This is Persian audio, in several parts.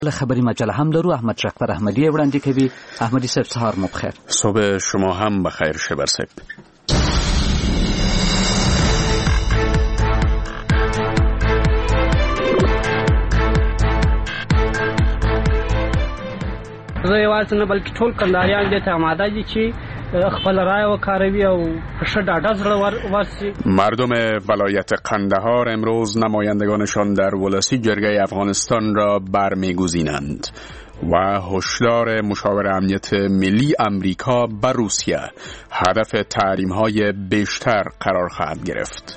خبری مجله هم دارو. احمد شکفر احمدی وړاندې کوي. احمدی صاحب سهار مو بخیر. صبح شما هم بخیر شبر صاحب. زه یوازې نه بلکې ټول کندهاریان دې ته آماده دي چې خپل رای وکاروي او په ښه ډاډه زړه ورسي. مردم ولایت قندهار امروز نمایندگانشان در ولسی جرگه افغانستان را برمیگزینند و هشدار مشاور امنیت ملی امریکا بر روسیه هدف تحریم‌های بیشتر قرار خواهد گرفت.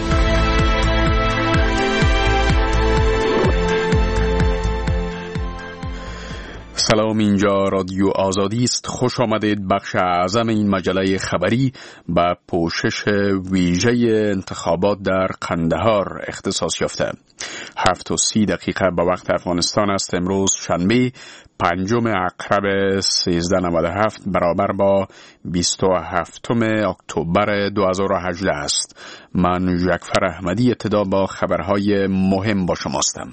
سلام، اینجا رادیو آزادی است. خوش آمدید. بخش اعظم این مجله خبری به پوشش ویژه انتخابات در قندهار اختصاص یافته. 7:30 به وقت افغانستان است. امروز شنبه 5 اکتبر 1397 برابر با 27 اکتبر 2018 است. من جعفر احمدی ابتدا با خبرهای مهم با شماستم.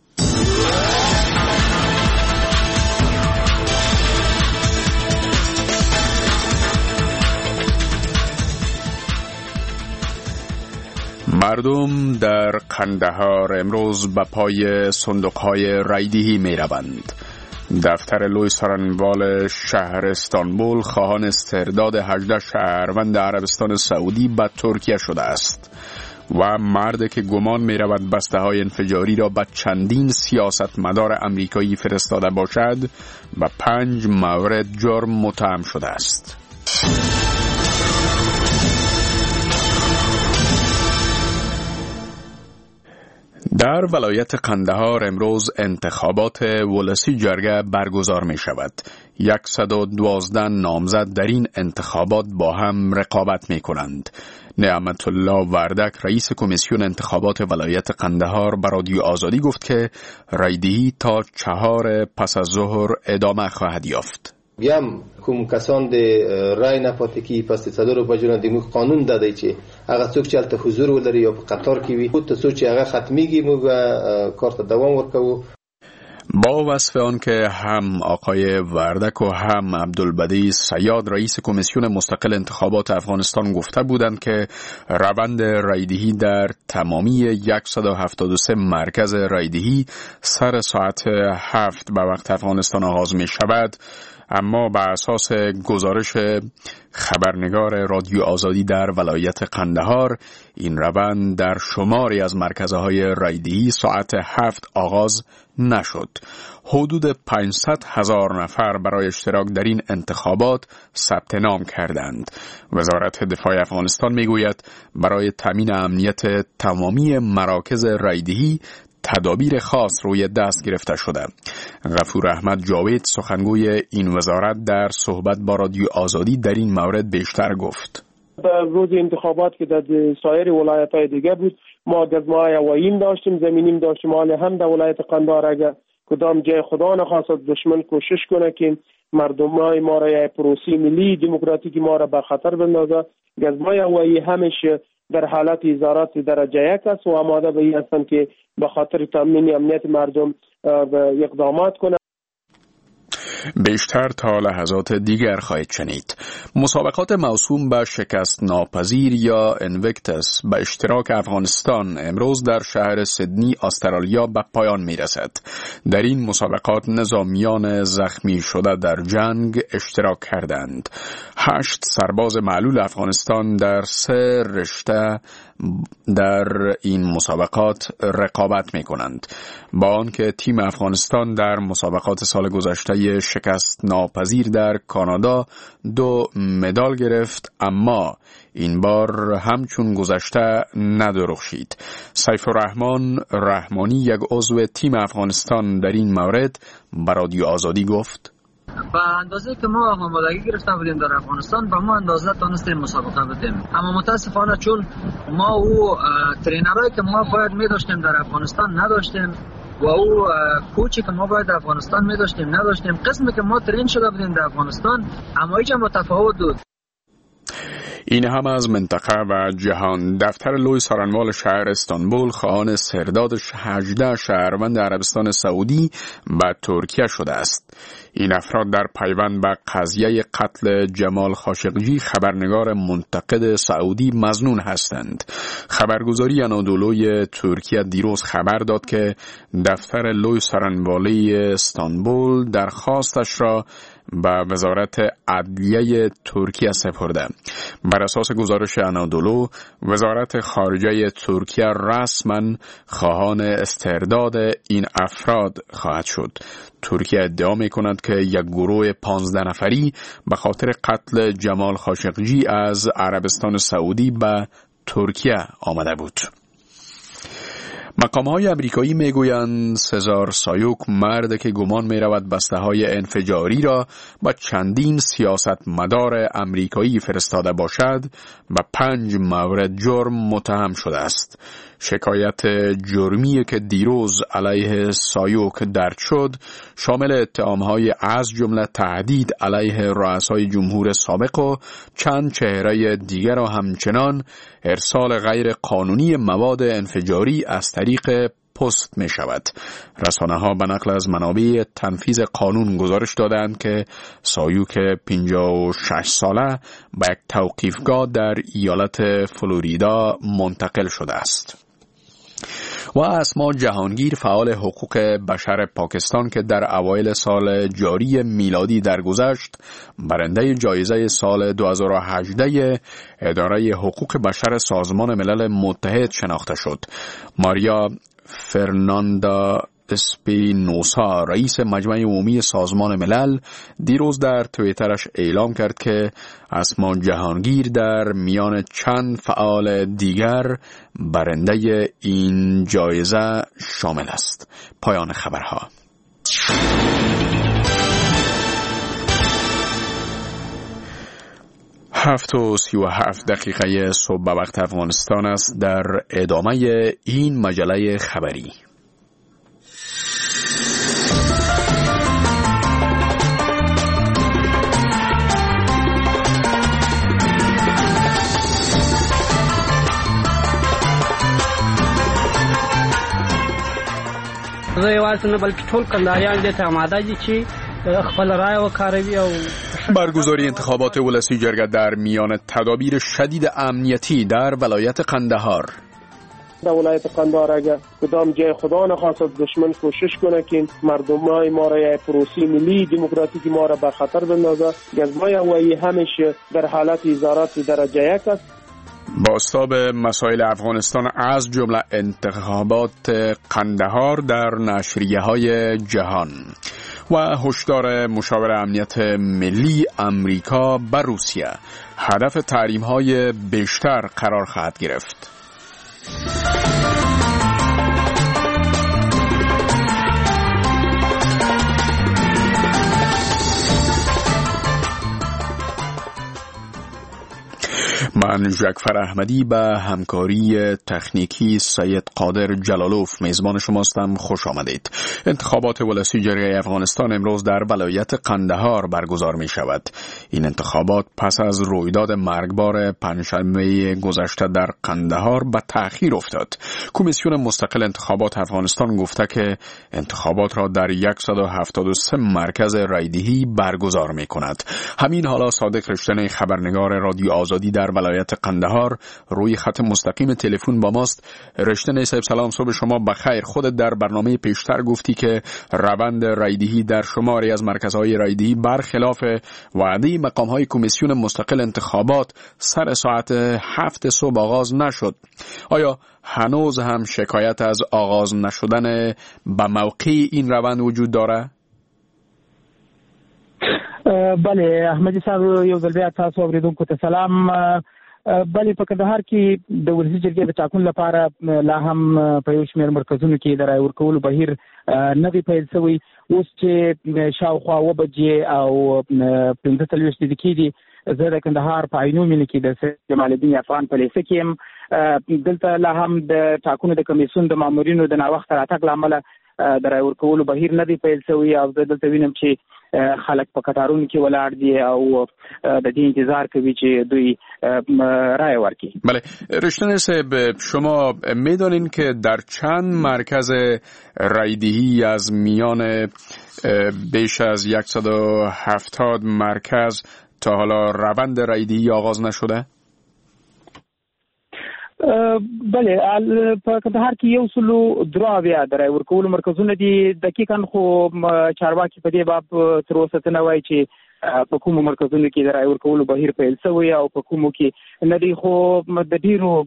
مردم در قندهار امروز به پای صندوق‌های رایدهی می روند. دفتر لوی سارنوال شهر استانبول خواهان استرداد 18 شهروند عربستان سعودی به ترکیه شده است و مردی که گمان می رود بسته های انفجاری را به چندین سیاستمدار امریکایی فرستاده باشد به 5 مورد جرم متهم شده است. در ولایت قندهار امروز انتخابات ولسی جرگه برگزار می شود. 112 نامزد در این انتخابات با هم رقابت می کنند. نعمت الله وردک رئیس کمیسیون انتخابات ولایت قندهار به رادیو آزادی گفت که رایدهی تا 4 پس از ظهر ادامه خواهد یافت. بیم کوم کسان د رای نه پاتې کی پس تصدر په جنا د مو قانون دادی چې هغه څوک چې الته حضور ولري یا په قطار کې وي ته څوک چې هغه ختمیږي مو کارت دوام ورکو. با وصف آن که هم آقای وردک و هم عبدالبدی صیاد رئیس کمیسیون مستقل انتخابات افغانستان گفته بودند که روند رایدهی در تمامی 173 مرکز رایدهی سر ساعت 7 به وقت افغانستان آغاز می شود، اما بر اساس گزارش خبرنگار رادیو آزادی در ولایت قندهار این روند در شماری از مرکزهای رایدهی ساعت 7 آغاز نشد. حدود 500,000 نفر برای اشتراک در این انتخابات ثبت نام کردند. وزارت دفاع افغانستان میگوید برای تامین امنیت تمامی مراکز رایدهی تدابیر خاص روی دست گرفته شده. غفور احمد جاوید سخنگوی این وزارت در صحبت با رادیو آزادی در این مورد بیشتر گفت. در روز انتخابات که در سایر ولایت‌های دیگه بود ما گزمه‌های هواییم داشتیم، زمینیم داشتیم، حالا هم در ولایت قندهار اگر کدام جای خدا نخواست دشمن کوشش کنه که مردمای ما را یا پروسی ملی دموکراتیک ما را به خطر بندازه، گزمه‌های هوایی همیشه در حالت ازارات درجه 1 است و آماده به این هستند که به خاطر تامین امنیت مردم اقدامات کنند. بیشتر تا لحظات دیگر خواهید شنید. مسابقات موسوم به شکست ناپذیر یا انویکتس به اشتراک افغانستان امروز در شهر سیدنی استرالیا به پایان می رسد. در این مسابقات نظامیان زخمی شده در جنگ اشتراک کردند. 8 سرباز معلول افغانستان در 3 رشته در این مسابقات رقابت می کنند. با آنکه تیم افغانستان در مسابقات سال گذشته شکست ناپذیر در کانادا 2 مدال گرفت، اما این بار همچون گذشته ندرخشید. سیف الرحمن رحمانی یک عضو تیم افغانستان در این مورد به رادیو آزادی گفت: با اندازه که ما آمادگی گرفته بودیم در افغانستان با ما اندازه تونستیم مسابقه بدیم، اما متاسفانه چون ما او ترینرایی که ما باید می داشتیم در افغانستان نداشتیم و او کوچی که ما باید در افغانستان می داشتیم نداشتیم، قسمی که ما ترین شده بودیم در افغانستان اما ایچ هم متفاوت بود. این هم از منطقه و جهان. دفتر لوی سارنوال شهر استانبول خواهان سرداد 18 شهروند عربستان سعودی به ترکیه شده است. این افراد در پیوند به قضیه قتل جمال خاشقجی خبرنگار منتقد سعودی مظنون هستند. خبرگزاری انادولوی ترکیه دیروز خبر داد که دفتر لوی سارنوالی استانبول درخواستش را به وزارت عدلیه ترکیه سپرده. بر اساس گزارش انادولو، وزارت خارجه ترکیه رسما خواهان استرداد این افراد خواهد شد. ترکیه ادعا می‌کند که یک گروه 15 نفری به خاطر قتل جمال خاشقجی از عربستان سعودی به ترکیه آمده بود. مقام‌های امریکایی میگویند سزار سایوک، مرد که گمان می‌رود بسته‌های انفجاری را با چندین سیاستمدار امریکایی فرستاده باشد، به 5 مورد جرم متهم شده است. شکایت جرمی که دیروز علیه سایوک درج شد شامل اتهام‌های از جمله تهدید علیه رؤسای جمهور سابق و چند چهره دیگر و همچنان ارسال غیر قانونی مواد انفجاری از طریق پست می شود. رسانه ها به نقل از منابع تنفیذ قانون گزارش دادند که سایوک 56 ساله به یک توقیفگاه در ایالت فلوریدا منتقل شده است. و اسما جهانگیر، فعال حقوق بشر پاکستان که در اوایل سال جاری میلادی درگذشت برنده جایزه سال 2018 اداره حقوق بشر سازمان ملل متحد شناخته شد. ماریا فرناندا اسپینوسا، رئیس مجمع عمومی سازمان ملل، دیروز در توییترش اعلام کرد که اسما جهانگیر در میان چند فعال دیگر برنده این جایزه شامل است. پایان خبرها. 7:37 صبح به وقت افغانستان است. در ادامه این مجله خبری زه یوازې نه بلکې ټول کندهاریان دې ته آماده دي چې خپل رای وکاروي او برگزاری انتخابات ولسی جرگه در میان تدابیر شدید امنیتی در ولایت قندهار. در ولایت قندهار اگر کدام جای خدا نخواست دشمن کوشش کنه که مردمای ما را پروسی ملی دموکراتیک ما را به خطر بندازه، گزمای هوایی همیشه در حالت ازارات درجه 1 است. بازتاب مسائل افغانستان از جمله انتخابات قندهار در نشریه‌های جهان و هشدار مشاور امنیت ملی امریکا بر روسیه، هدف تحریم‌های بیشتر قرار خواهد گرفت. من جعفر احمدی به همکاری تکنیکی سید قادر جلالوف میزبان شماستم. خوش آمدید. انتخابات ولسی جرگه افغانستان امروز در ولایت قندهار برگزار می شود. این انتخابات پس از رویداد مرگبار پنجشنبه گذشته در قندهار به تأخیر افتاد. کمیسیون مستقل انتخابات افغانستان گفته که انتخابات را در 173 مرکز رایدهی برگزار می کند. همین حالا صادق رشتنی، خبرنگار رادیو آزادی در ولایت قندهار، روی خط مستقیم تلفن با ماست. رشتنی صاحب سلام، صبح شما بخیر. خودت در برنامه پیشتر گفتی که روند رایدهی در شماری از مرکزهای رایدهی برخلاف وعده مقامهای کمیسیون مستقل انتخابات سر ساعت 7 صبح آغاز نشد. آیا هنوز هم شکایت از آغاز نشدن به موقع این روند وجود داره؟ بله احمدی صاحب، یو ځل بیا تاسو اوریدونکو ته سلام. بله په کندهار کې د ولسي جرګې د ټاکنو لپاره لا هم په یو شمېر مرکزونو کې د رای ورکولو بهیر نه دی پیل شوی. اوس چې شاوخوا 7 بجې او 45 دقیقې دي، زه د کندهار په عینو مینه کې د سید جمال الدین افغان په لیسه کې یم. دلته لا هم د ټاکنو د کمیسیون د مامورینو د ناوخته راتګ له امله د رای ورکولو بهیر نه دی پیل شوی او زه دلته وینم چې خلک په قطارونو کې ولاړ دي او د دې انتظار کوي چې دوی رای ورکړي. بله رشتن صاحب، شما میدانین که در چند مرکز رایدهی از میان بیش از 170 مرکز تا حالا روند رایدهی آغاز نشده؟ بله، په کندهار کې 102 د رای ورکولو مرکزونه دي. دقیقاً خو چارواکي په دې باب تر اوسه نه وایي چې په کومو مرکزونو کې د رای ورکولو بهیر پیل شوی او په کومو کې نه دي، خو د ډیرو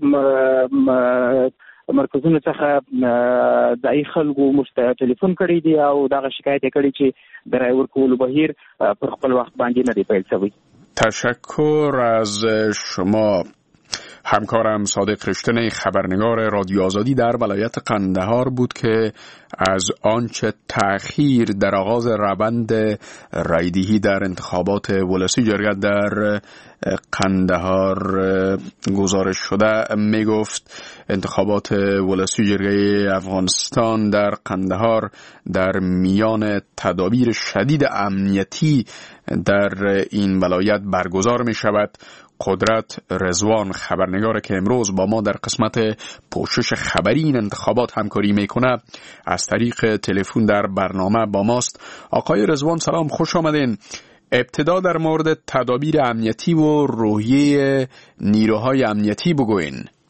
مرکزونو څخه د خلکو مشته ټلیفون کړی دی او دا شکایت کړي چې د رای ورکولو بهیر پر خپل وخت باندې نه دی پیل شوی. تشکر از شما. همکارم صادق رشتن خبرنگار رادیو آزادی در ولایت قندهار بود که از آنچه تأخیر در آغاز روند رایدهی در انتخابات ولسی جرگت در قندهار گزارش شده میگفت. انتخابات ولسی جرگه افغانستان در قندهار در میان تدابیر شدید امنیتی در این ولایت برگزار می شود. قدرت رضوان خبرنگار که امروز با ما در قسمت پوشش خبری این انتخابات همکاری میکنه از طریق تلفن در برنامه با ماست. آقای رضوان سلام، خوش آمدین. ابتدا در مورد تدابیر امنیتی و روحیه نیروهای امنیتی بگوین.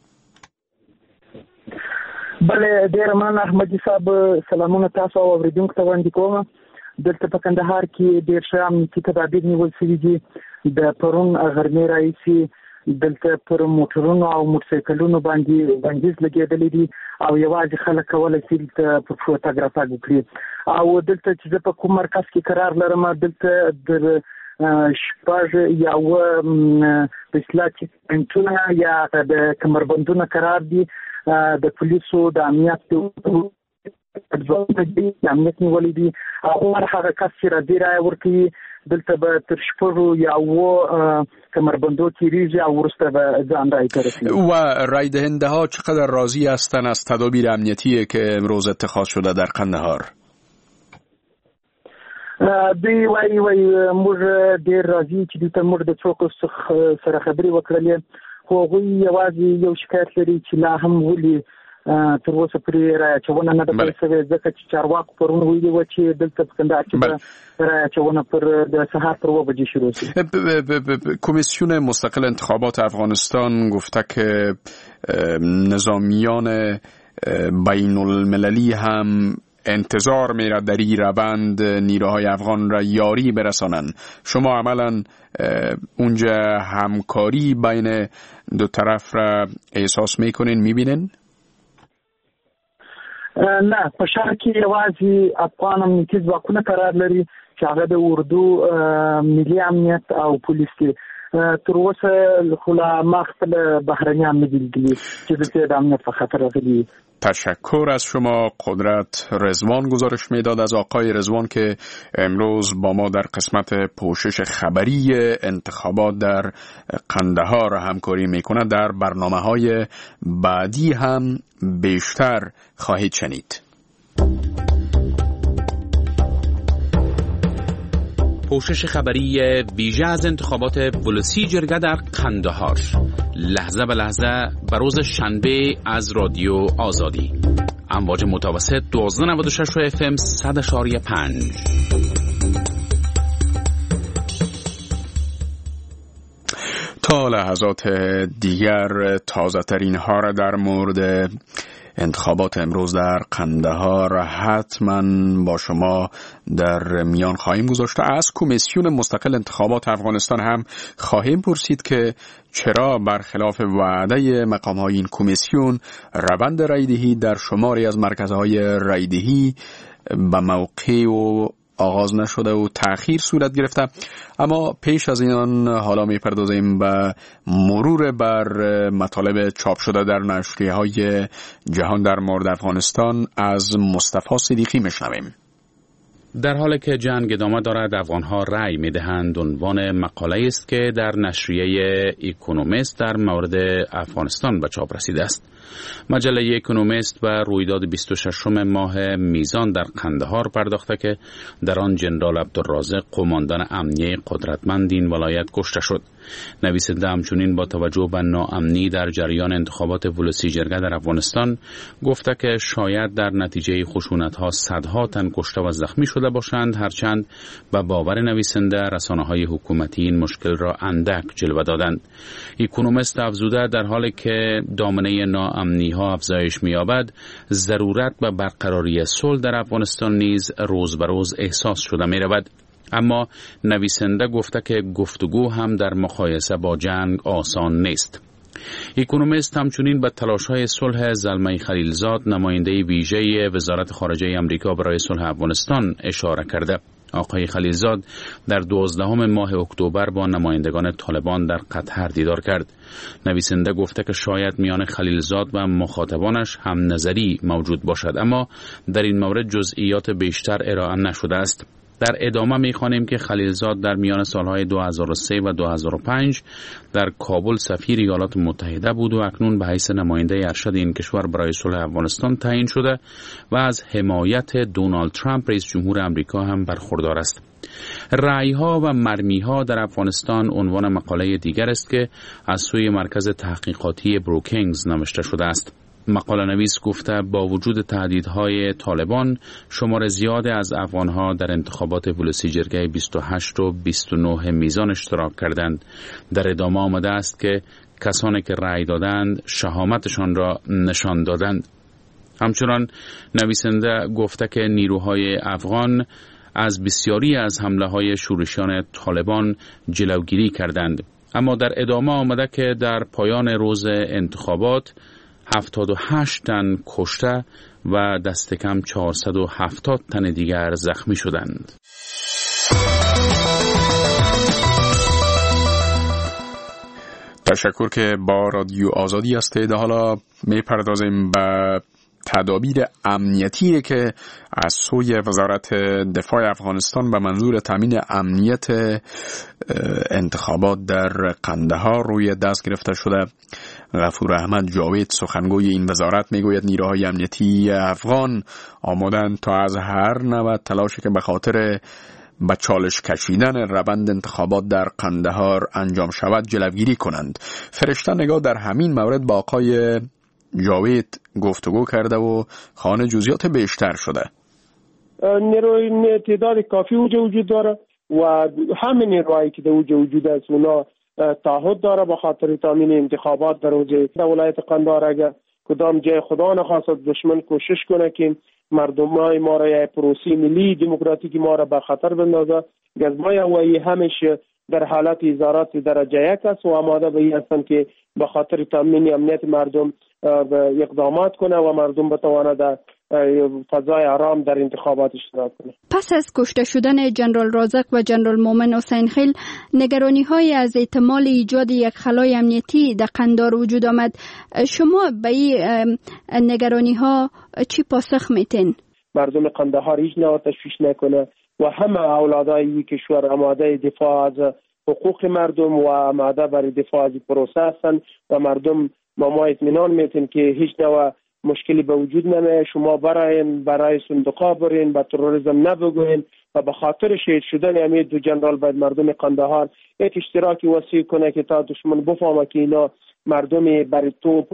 بله، ډیر مننه احمدي صاحب. سلامونه تاسو او اوریدونکو ته وړاندې کوم. دلته په کندهار کې ډیر ښه امنیتي تدابیر نیول شوي دي. د پرون غرمې راهیسې دلته پر موټرونو او موټرسایکلونو باندې بندیز لګېدلی دي او یوازې خلک کولی شي دلته په پښو تګ راتګ وکړي. او دلته چې زه په کوم مرکز کې قرار لرم، دلته د شپږ یا اووه د اصلاح چیک پوینټونه یا د کمربندونه قرار دي. د پولیسو د امنیت امنیت نیولې دي او هغه کس چې راځي رای ورکوي دلته به تر شپږو یا اووه کمربندو تیریږي او وروسته به ځان رای ته رسیږي. و رای دهنده ها چقدر راضی هستن از تدابیر امنیتی که امروز اتخاذ شده در قندهار؟ دوی وایي موږ ډېر راضي چې دلته موږ د څوک سره خبرې وکړلې، خو هغوی یوازې یو شکایت لري چې لا هم ولې تر اوسه پورې رای اچونه نه ده پیل شوې، ځکه چې چارواکو پرون ویلي وو چې دلته په کندهار کې به رای اچونه پر د سهار پر 9 بجې شروع شي. کمیسیون مستقل انتخابات افغانستان گفته که نظامیان بین المللی هم انتظار میره در این روند نیروهای افغان را یاری برسانن. شما عملا اونجا همکاری بین دو طرف را احساس میکنین، میبینین؟ نه، په شهر کې یوازې افغان امنیتي ځواکونه قرار لري چې هغه د اردو ملي امنیت او پولیس کې تر اوسه خو لا ما خپل بهرنیان نه دي لیدلي چې دلته د امنیت په خطر راغلي. تشکر از شما. قدرت رضوان گزارش میداد از آقای رضوان که امروز با ما در قسمت پوشش خبری انتخابات در قندهار همکاری میکنه. در برنامه‌های بعدی هم بیشتر خواهید شنید. پوشش خبری ویژه از انتخابات ولسی جرگه در قندهار، لحظه به لحظه بر روز شنبه از رادیو آزادی، امواج متوسط 1296 FM 100.5. تا لحظات دیگر تازه ترین ها را در مورد انتخابات امروز در قندهار حتما با شما در میان خواهیم گذاشت. از کمیسیون مستقل انتخابات افغانستان هم خواهیم پرسید که چرا برخلاف وعده مقام‌های این کمیسیون روند رایدهی در شماری از مرکزهای رایدهی به موقع و آغاز نشده و تأخیر صورت گرفته. اما پیش از این حالا میپردازیم به مرور بر مطالب چاپ شده در نشریه‌های جهان در مورد افغانستان. از مصطفی صدیقی میشنویم. در حالی که جنگ ادامه دارد، افغانها رأی می‌دهند عنوان مقاله است که در نشریه اکونومیست در مورد افغانستان به چاپ رسیده است. مجله اکونومیست به رویداد 26 ماه میزان در قندهار پرداخته که در آن جنرال عبدالرازق قماندان امنیه قدرتمند این ولایت کشته شد. نویسنده همچنین با توجه به ناامنی در جریان انتخابات ولسی جرگه در افغانستان گفته که شاید در نتیجه خشونت‌ها صدها تن کشته و زخمی شده باشند، هرچند به باور نویسنده رسانه‌های حکومتی این مشکل را اندک جلوه دادند. اکونومیست افزوده در حالی که دامنه ناامنی‌ها افزایش می‌یابد، ضرورت به برقراری صلح در افغانستان نیز روز به روز احساس شده می‌رود. اما نویسنده گفته که گفتگو هم در مقایسه با جنگ آسان نیست. اکونومیست همچنین به تلاش‌های صلح زلمه خلیلزاد، نماینده ویژه وزارت خارجه آمریکا برای صلح افغانستان اشاره کرده. آقای خلیلزاد در 12 ماه اکتبر با نمایندگان طالبان در قطر دیدار کرد. نویسنده گفته که شاید میان خلیلزاد و مخاطبانش هم نظری موجود باشد، اما در این مورد جزئیات بیشتر ارائه نشده است. در ادامه می‌خوانیم که خلیلزاد در میان سالهای 2003 و 2005 در کابل سفیر ایالات متحده بود و اکنون به حیث نماینده ارشد این کشور برای صلح افغانستان تعیین شده و از حمایت دونالد ترامپ رئیس جمهور آمریکا هم برخوردار است. رأی‌ها و مرمی‌ها در افغانستان عنوان مقاله دیگر است که از سوی مرکز تحقیقاتی بروکینگز نوشته شده است. مقاله نویس گفته با وجود تهدیدهای طالبان، شمار زیاد از افغانها در انتخابات ولسی جرگه 28 و 29 میزان اشتراک کردند. در ادامه آمده است که کسانی که رأی دادند شهامتشان را نشان دادند. همچنان نویسنده گفته که نیروهای افغان از بسیاری از حمله‌های شورشیان طالبان جلوگیری کردند. اما در ادامه آمده که در پایان روز انتخابات 78 تن کشته و دست کم 470 تن دیگر زخمی شدند. تشکر که با رادیو آزادی هستید. حالا میپردازیم به تدابیر امنیتی که از سوی وزارت دفاع افغانستان به منظور تامین امنیت انتخابات در قندهار روی دست گرفته شده. غفور احمد جاوید سخنگوی این وزارت میگوید نیروهای امنیتی افغان آمادند تا از هر نوع تلاشی که به خاطر به چالش کشیدن روند انتخابات در قندهار انجام شود جلوگیری کنند. فرشته نگاه در همین مورد با آقای جاوید گفتگو کرده و خوان جزئیات بیشتر شده. نیروی تعداد کافی وجود داره و همین نیروهایی که در وجود است اونا تعهد داره به خاطر تامین انتخابات در ولایت قندهار. اگر کدام جای خدا نخواست دشمن کوشش کنه که مردمای ما را یا پروسی ملی دموکراتیک ما را به خطر بندازه، گزمای هوایی همیشه در حالت ازارات درجه یک است و آماده به این هستند که به خاطر تامین امنیت مردم اقدامات کنه و مردم بتواند در فضای آرام در انتخابات اشتراک کنه. پس از کشته شدن جنرال رازق و جنرال مومن حسین خیل، نگرانی های از احتمال ایجاد یک خلای امنیتی در قندهار وجود آمد. شما به این نگرانی ها چی پاسخ میتین؟ مردم قندهار هیچ نوع تشویش نکنه و همه اولادای کشور آماده دفاع از حقوق مردم و آماده برای دفاع از پروسه هستند و مردم ما اطمینان میتین که هیچ نوع مشکلی به وجود نمیاد. شما برای صندوقا برین، با تروریسم نبگوین و به خاطر شهید شدن امید دو جنرال باید مردم قندهار یک اشتراکی وسیع کنه که تا دشمن بفهمه که اینا مردمی برای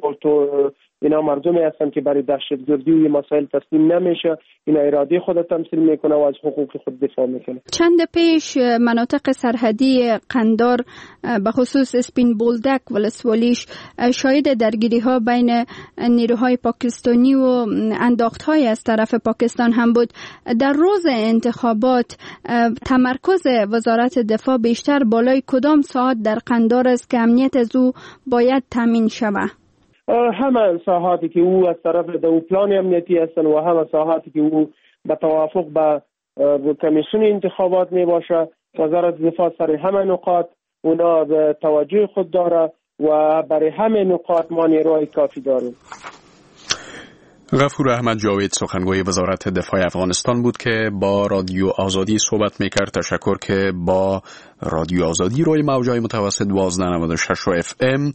اینا مردمی هستن که برای دهشتگردی و مسائل تسلیم نمیشه. اینا اراده خود تمثیل میکنه و از حقوق خود دفاع میکنه. چند پیش مناطق سرحدی قندهار به خصوص اسپین بولدک و لسوالیش شاهد درگیری ها بین نیروهای پاکستانی و انداخت های از طرف پاکستان هم بود. در روز انتخابات تمرکز وزارت دفاع بیشتر بالای کدام ساحات در قندهار است که امنیت از او باید تامین شود؟ همه ساحاتی که او از طرف دو پلان امنیتی هستن و همه ساحاتی که او به توافق با کمیسیون انتخابات می باشه. وزارت دفاع سر همه نقاط اونا به توجه خود داره و برای همه نقاط ما نیروهای کافی داریم. غفور احمد جاوید سخنگوی وزارت دفاع افغانستان بود که با رادیو آزادی صحبت میکرد. تشکر که با رادیو آزادی روی موجای متوسط 1296 و FM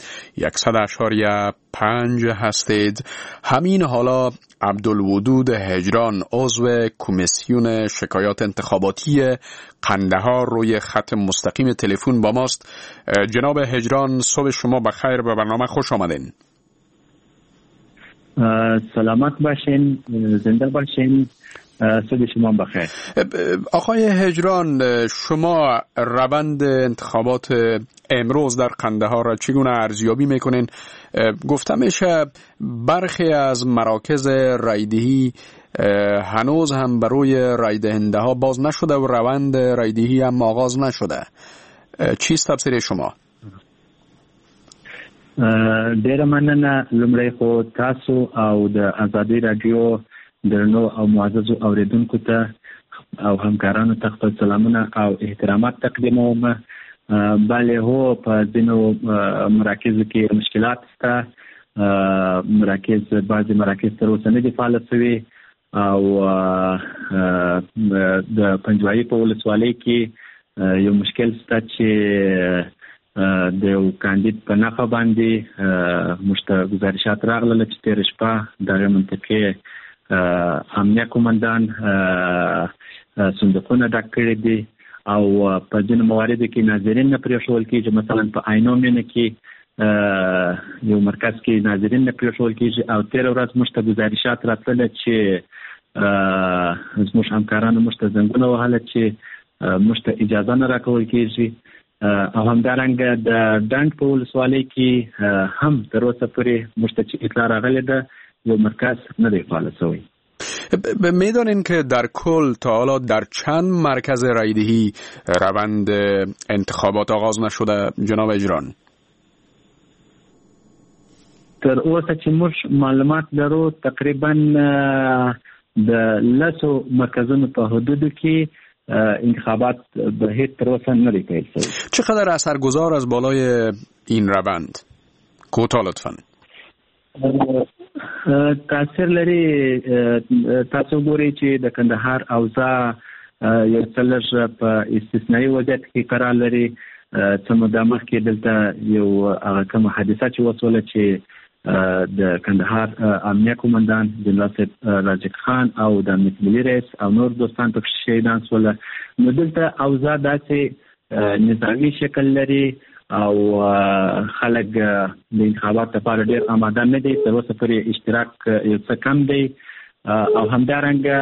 100.5 هستید. همین حالا عبدالودود هجران عضو کمیسیون شکایات انتخاباتی قندهار روی خط مستقیم تلفن با ماست. جناب هجران، صبح شما بخیر، به برنامه خوش آمدین. سلامت باشین، زنده باشین، صبح شما بخیر. آقای هجران، شما روند انتخابات امروز در قندهار را چگونه ارزیابی میکنین؟ گفته میشه برخی از مراکز رایدهی هنوز هم برای رای دهنده ها باز نشده و روند رایدهی هم آغاز نشده. چیست تفسیر شما؟ ډیره مننه. لومړی خو تاسو او د ازادي رادیو درنو او معززو اوریدونکو ته او همکارانو ته خپل سلامونه او احترامات تقدیموم. بله هو په ځینو مراکزو کې مشکلات شته. بعضې مراکز تر اوسه نه دي فعاله شوي او د پنجوایي په ولسوالۍ کې یو مشکل شته چې د یو کاندید په نښه باندې موږ ته ګزارشات راغلل چې تېره شپه دغه منطقې امنیه قومندان صندوقونه ډک کړي دي او په ځینو مواردو کې ناظرین نه پرېښول کېږي. مثلا په عینو مینه کې یو مرکز کې ناظرین نه پرېښول کېږي او تېره ورځ موږ ته ګزارشات راتلله چې زموږ همکارانو موږ ته زنګونه وهله چې موږ ته اجازه نه راکول کېږي. او همدارنګه د ډنډ په ولسوالۍ کې هم تر اوسه پورې موږ ته چې اطلاع راغلې ده یو مرکز نه دی فعال شوی. میدانین که در کل تا حالا در چند مرکز رایدهی روند انتخابات آغاز نشده جناب اجران؟ تر اوسه چې موږ معلومات لرو تقریبا د 10 مرکزونو په حدودو کې انتخابات به هیچ تر اوسه نری پیل شوی. چقدر اثرگذار از بالای این روند؟ کوتاه لطفاً. تاثیر لري. تاسو ګورئ چې د کندهار اوضاع یو څه لږ په استثنایي وضعیت کې قرار لري. څه موده مخکې دلته یو هغه کومه حادثه چې وسوله چې د کندهار امنیه قومندان جنرال صاحب راجک خان او د امنیت ملي رئیس او نور دوستان په شهیدان شول. نو دلته اوضاع داسې نظامي شکل لري او خلک د انتخابات لپاره ډېر آماده نه دي. تر اوسه پورې اشتراک یو څه کم دی او همدارنګه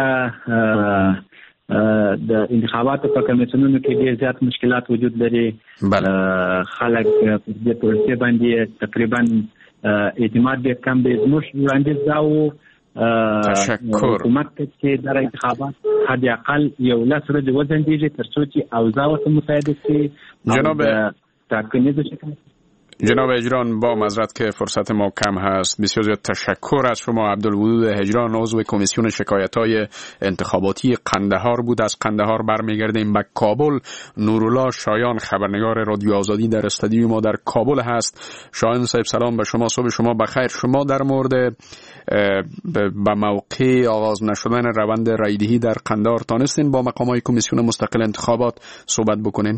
د انتخاباتو په کمیسیونونو کې ډېر زیات مشکلات وجود لري. خلک په دې پروسې باندې تقریبا اعتماد ډېر کم دی. زموږ وړاندیز دا و حکومت ته چې در انتخابات حد اقل یو 10 ورځې وځنډېږي تر څو چې اوضاع ورته مساعده شي. جناب اجران، با معذرت که فرصت ما کم هست، بسیار زیاد تشکر از شما. عبدالودود هجران عضو کمیسیون شکایت‌های انتخاباتی قندهار بود. از قندهار برمیگردیم به کابل. نورالله شایان خبرنگار رادیو آزادی در استودیوی ما در کابل هست. شایان صاحب سلام به شما، صبح شما بخیر. شما در مورد به موقع آغاز نشدن روند رایدهی در قندهار تانستین با مقامات کمیسیون مستقل انتخابات صحبت بکنین؟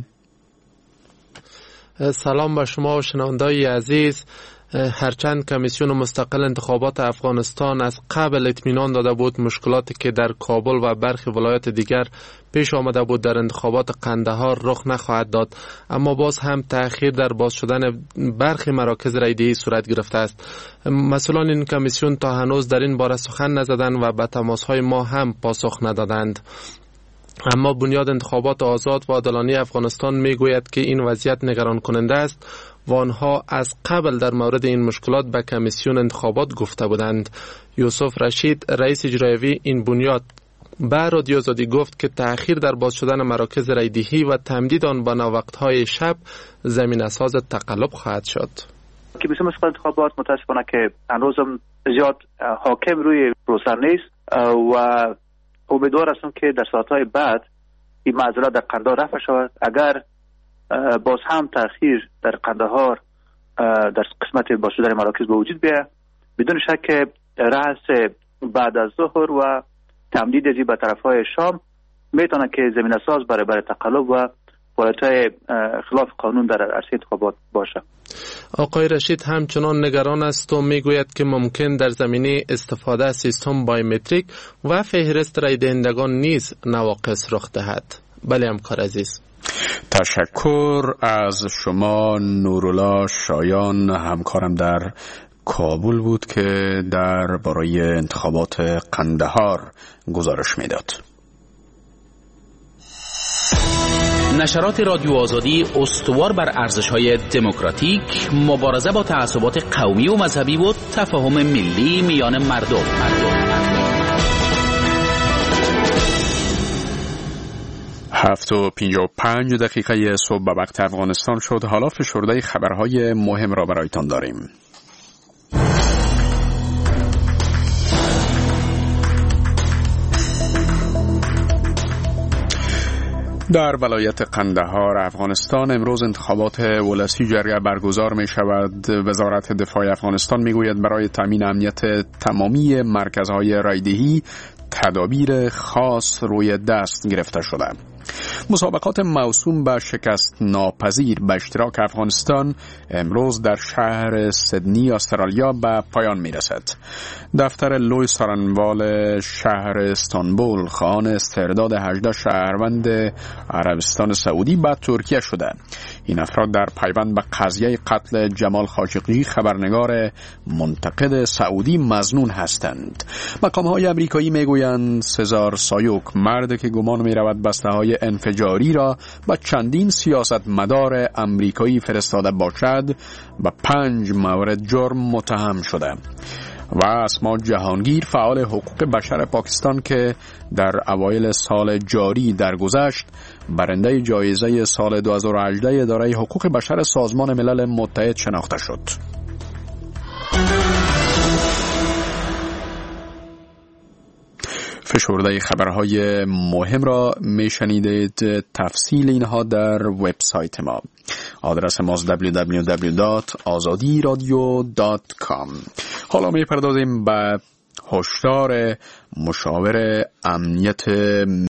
سلام به شما و شنونده‌های عزیز. هرچند کمیسیون مستقل انتخابات افغانستان از قبل اطمینان داده بود مشکلاتی که در کابل و برخی ولایات دیگر پیش آمده بود در انتخابات قندهار رخ نخواهد داد، اما باز هم تأخیر در باز شدن برخی مراکز رایدهی صورت گرفته است. مسئولان این کمیسیون تا هنوز در این باره سخن نزدند و به تماس‌های ما هم پاسخ ندادند. اما بنیاد انتخابات آزاد و عادلانه افغانستان میگوید که این وضعیت نگران کننده است و آنها از قبل در مورد این مشکلات به کمیسیون انتخابات گفته بودند. یوسف رشید رئیس اجرایی این بنیاد به رادیو آزادی گفت که تأخیر در باز شدن مراکز رایدهی و تمدید آن به ناوقت‌های شب زمینه‌ساز تقلب خواهد شد. کمیسیون مستقل انتخابات متاسفانه که هنوزم زیاد حاکم روی پروسه نیست و امیدوار هستم که در ساعتهای بعد این معضلات در قندهار رفع شود. اگر باز هم تأخیر در قندهار در قسمت باز شدن مراکز به وجود بیاید، بدون شک رأس بعد از ظهر و تمدید ازی به طرفهای شام میتونه که زمینه ساز برای تقلب و فعالیت‌های خلاف قانون در عرصه انتخابات باشه. آقای رشید همچنان نگران است و میگوید که ممکن در زمینه استفاده از سیستم بایومتریک و فهرست رای دهندگان نیز نواقص رخ دهد. بله همکار عزیز. تشکر از شما نورالله شایان، همکارم در کابل بود که در برای انتخابات قندهار گزارش میداد. نشرات رادیو آزادی استوار بر ارزش‌های دموکراتیک، مبارزه با تعصبات قومی و مذهبی و تفاهم ملی میان مردم. 7:55 صبح به وقت افغانستان شد. حالا فشرده خبرهای مهم را برایتان داریم. در ولایت قندهار افغانستان امروز انتخابات ولسی جریه برگزار می شود. وزارت دفاع افغانستان می گوید برای تامین امنیت تمامی مرکزهای رایدهی تدابیر خاص روی دست گرفته شده. مسابقات موسوم به شکست ناپذیر به اشتراک افغانستان امروز در شهر سیدنی استرالیا به پایان می رسد. دفتر لوی سارنوال شهر استانبول خواهان استرداد 18 شهروند عربستان سعودی به ترکیه شده. این افراد در پیوند به قضیه قتل جمال خاشقجی خبرنگار منتقد سعودی مظنون هستند. مقام‌های امریکایی میگویند سزار سایوک، مرد که گمان می‌رود بسته‌های انفجاری را به چندین سیاستمدار امریکایی فرستاده باشد، به 5 مورد جرم متهم شده. و اسما جهانگیر، فعال حقوق بشر پاکستان که در اوایل سال جاری درگذشت برنده جایزه سال 2018 اداره حقوق بشر سازمان ملل متحد شناخته شد. فشرده خبرهای مهم را میشنیدید. تفصیل اینها در وبسایت ما. آدرس ما www.azadiradio.com. حالا میپردازیم به هشدار مشاور امنیت